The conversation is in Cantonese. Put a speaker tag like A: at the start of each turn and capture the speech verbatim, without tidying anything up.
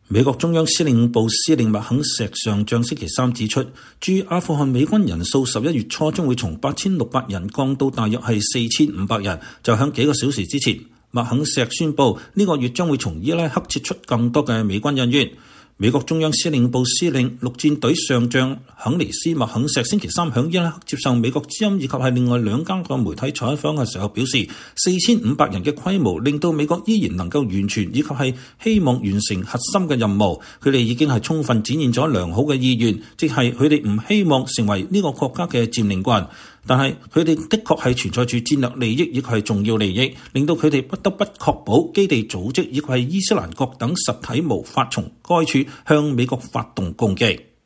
A: 美國中央司令部司令麥肯錫上將星期三指出，駐阿富汗美軍人數十一月初將會從八千六百人降到大約係四千五百人。就喺幾個小時之前，麥肯錫宣布呢個月將會從伊拉克撤出更多嘅美軍人員。美國中央司令部司令陸戰隊上將肯尼斯麥肯錫星期三響伊拉克接受美國之音以及係另外兩間個媒體採訪嘅時候表示，四千五百人嘅規模令到美國依然能夠完全以及係希望完成核心嘅任務。佢哋已經係充分展現咗良好嘅意願，即係佢哋唔希望成為呢個國家嘅佔領軍。但係佢哋的確係存在住戰略利益，亦係重要利益，令到佢哋不得不確保基地組織以及係伊斯蘭國等實體無法從該處向美國發動攻擊。